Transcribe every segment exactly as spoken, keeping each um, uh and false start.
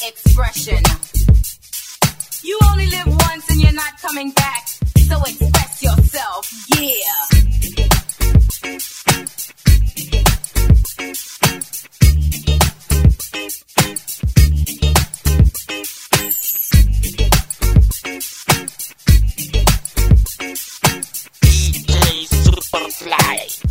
expression. You only live once and you're not coming back, so express yourself, yeah. D J Superfly.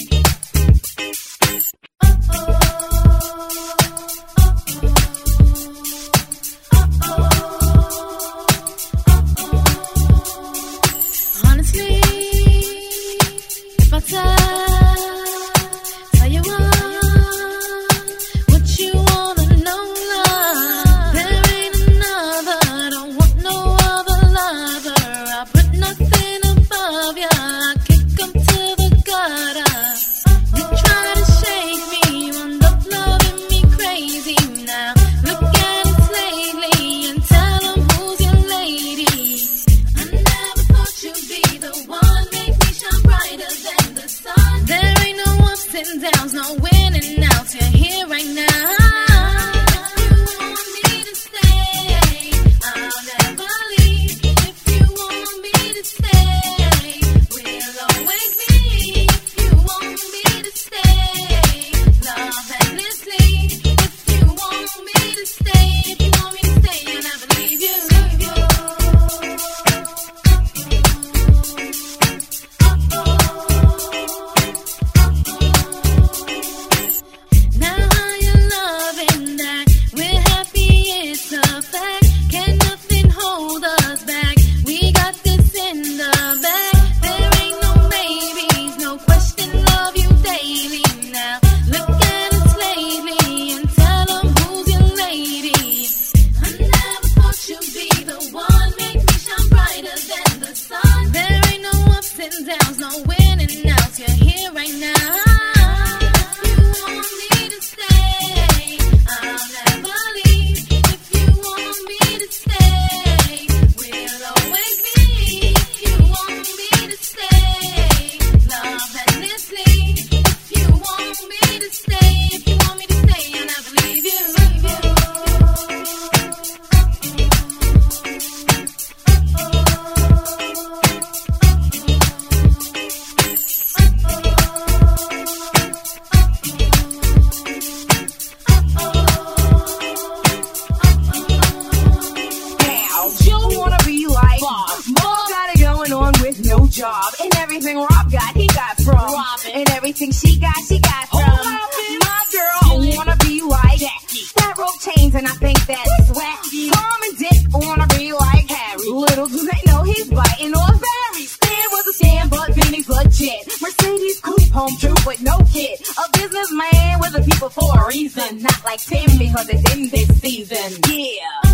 Job and everything Rob got, he got from Robin, and everything she got, she got from oh, my girl. Really? Wanna be like Jackie, that rope chains, and I think that's wacky. Tom and Dick wanna be like Harry. Little do they know he's biting off Barry. Stan was a stand, but Vinny's legit. Mercedes coupe, home true, but no kid. A businessman with the people for a reason, not like Tim because it's in this season. Yeah.